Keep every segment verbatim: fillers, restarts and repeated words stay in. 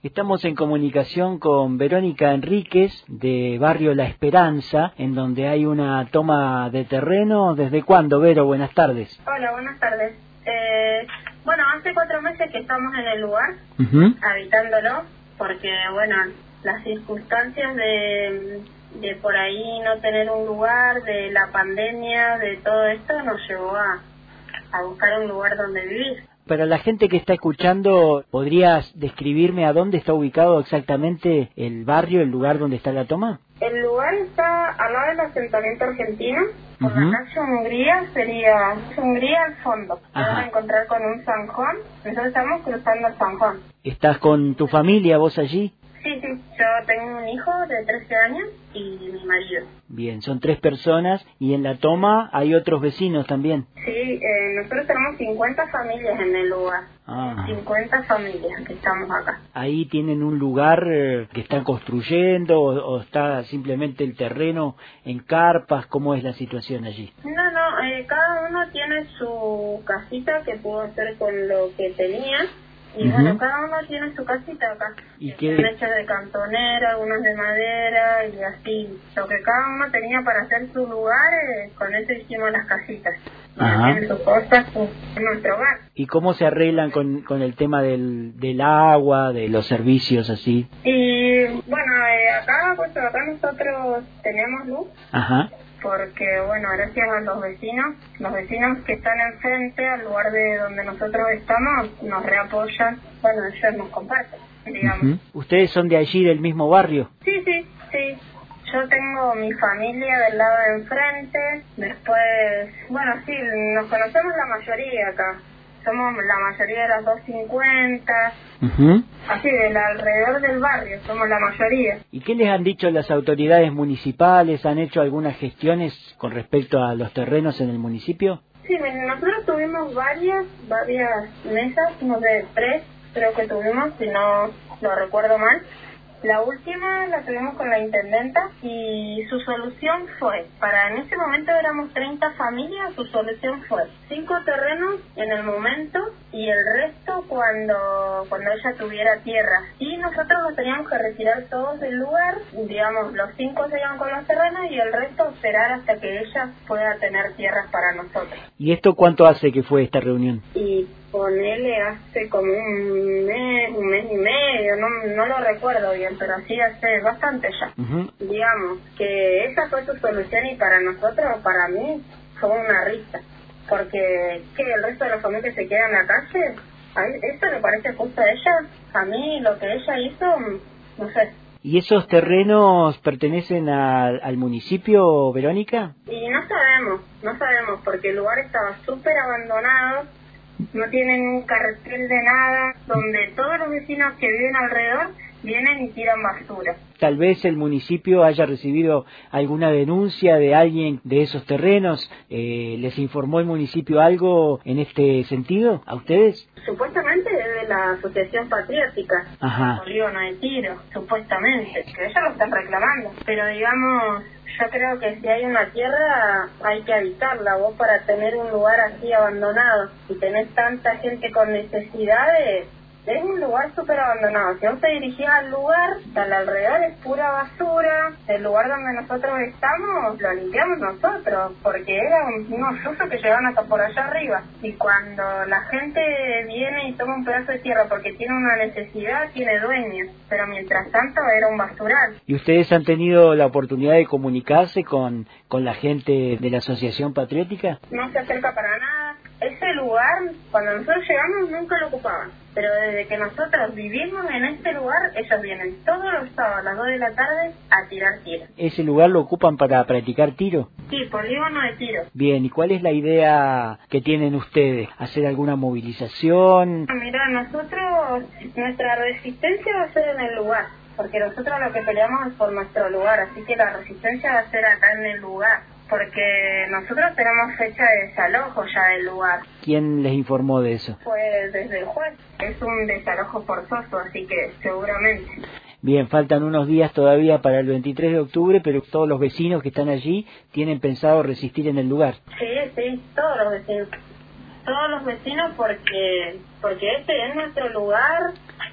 Estamos en comunicación con Verónica Enríquez de Barrio La Esperanza, en donde hay una toma de terreno. ¿Desde cuándo, Vero? Buenas tardes. Hola, buenas tardes. Eh, bueno, hace cuatro meses que estamos en el lugar, uh-huh. habitándolo, porque, bueno, las circunstancias de, de por ahí no tener un lugar, de la pandemia, de todo esto, nos llevó a, a buscar un lugar donde vivir. Para la gente que está escuchando, ¿podrías describirme a dónde está ubicado exactamente el barrio, el lugar donde está la toma? El lugar está al lado del asentamiento argentino, por uh-huh. la calle Hungría, sería Hungría al fondo. Ajá. Vas a encontrar con un San Juan, nosotros estamos cruzando el San Juan. ¿Estás con tu familia, vos allí? Sí, sí, yo tengo un hijo de trece años y mi marido. Bien, son tres personas y en la toma hay otros vecinos también. Sí, eh, nosotros tenemos cincuenta familias en el lugar. Ah. cincuenta familias que estamos acá. ¿Ahí tienen un lugar eh, que están construyendo o, o está simplemente el terreno en carpas? ¿Cómo es la situación allí? No, no, eh, cada uno tiene su casita que pudo hacer con lo que tenía. Y uh-huh. bueno, cada uno tiene su casita acá. ¿Y qué? Están hechas de cantonera, algunas de madera y así. Lo que cada uno tenía para hacer su lugar, eh, con eso hicimos las casitas. Tienen sus cosas, su, nuestro hogar. ¿Y cómo se arreglan con, con el tema del, del agua, de los servicios así? Y bueno, eh, acá, pues acá nosotros tenemos luz. Ajá. Porque, bueno, gracias a los vecinos, los vecinos que están enfrente al lugar de donde nosotros estamos, nos reapoyan, bueno, ellos nos comparten, digamos. Uh-huh. ¿Ustedes son de allí, del mismo barrio? Sí, sí, sí. Yo tengo mi familia del lado de enfrente, después, bueno, sí, nos conocemos la mayoría acá. Somos la mayoría de las doscientos cincuenta, uh-huh. así, del alrededor del barrio, somos la mayoría. ¿Y qué les han dicho las autoridades municipales? ¿Han hecho algunas gestiones con respecto a los terrenos en el municipio? Sí, nosotros tuvimos varias, varias mesas, no sé, tres creo que tuvimos, si no lo recuerdo mal. La última la tuvimos con la intendenta y su solución fue, para en ese momento éramos treinta familias, su solución fue cinco terrenos en el momento y el resto cuando cuando ella tuviera tierra. Y nosotros nos teníamos que retirar todos del lugar, digamos, los cinco se iban con los terrenos y el resto esperar hasta que ella pueda tener tierras para nosotros. ¿Y esto cuánto hace que fue esta reunión? Y ponele hace como un mes, un mes y medio, no, no lo recuerdo bien, pero sí hace bastante ya. Uh-huh. Digamos que esa fue su solución y para nosotros, para mí, fue una risa. Porque que el resto de la familia se queda en la calle, ¿a eso le parece justo a ella? A mí lo que ella hizo, no sé. ¿Y esos terrenos pertenecen a, al municipio, Verónica? Y no sabemos, no sabemos, porque el lugar estaba súper abandonado. No tienen un cartel de nada, donde todos los vecinos que viven alrededor vienen y tiran basura. Tal vez el municipio haya recibido alguna denuncia de alguien de esos terrenos. Eh, ¿Les informó el municipio algo en este sentido a ustedes? Supuestamente es de la Asociación Patriótica, Ajá. Polígono de Tiro, supuestamente, que ellos lo están reclamando. Pero digamos, yo creo que si hay una tierra hay que habitarla. Vos para tener un lugar así abandonado y tener tanta gente con necesidades, es un lugar súper abandonado. Si vos te dirigís al lugar, al alrededor es pura basura. El lugar donde nosotros estamos lo limpiamos nosotros, porque era un, unos usos que llegaban hasta por allá arriba. Y cuando la gente viene y toma un pedazo de tierra porque tiene una necesidad, tiene dueños. Pero mientras tanto era un basural. ¿Y ustedes han tenido la oportunidad de comunicarse con, con la gente de la Asociación Patriótica? No se acerca para nada. Ese lugar, cuando nosotros llegamos, nunca lo ocupaban. Pero desde que nosotros vivimos en este lugar, ellos vienen todos los sábados a las dos de la tarde a tirar tiro. ¿Ese lugar lo ocupan para practicar tiro? Sí, polígono de tiro. Bien, ¿y cuál es la idea que tienen ustedes? ¿Hacer alguna movilización? Mira, nosotros, nuestra resistencia va a ser en el lugar, porque nosotros lo que peleamos es por nuestro lugar, así que la resistencia va a ser acá en el lugar. Porque nosotros tenemos fecha de desalojo ya del lugar. ¿Quién les informó de eso? Pues desde el juez. Es un desalojo forzoso, así que seguramente. Bien, faltan unos días todavía para el veintitrés de octubre, pero todos los vecinos que están allí tienen pensado resistir en el lugar. Sí, sí, todos los vecinos. Todos los vecinos porque porque este es nuestro lugar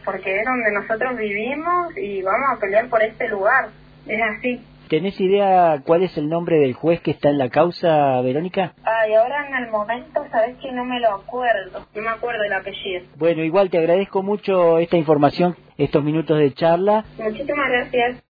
porque es donde nosotros vivimos y vamos a pelear por este lugar, es así. ¿Tenés idea cuál es el nombre del juez que está en la causa, Verónica? Ay, ahora en el momento, sabes que no me lo acuerdo, no me acuerdo el apellido. Bueno, igual te agradezco mucho esta información, estos minutos de charla. Muchísimas gracias.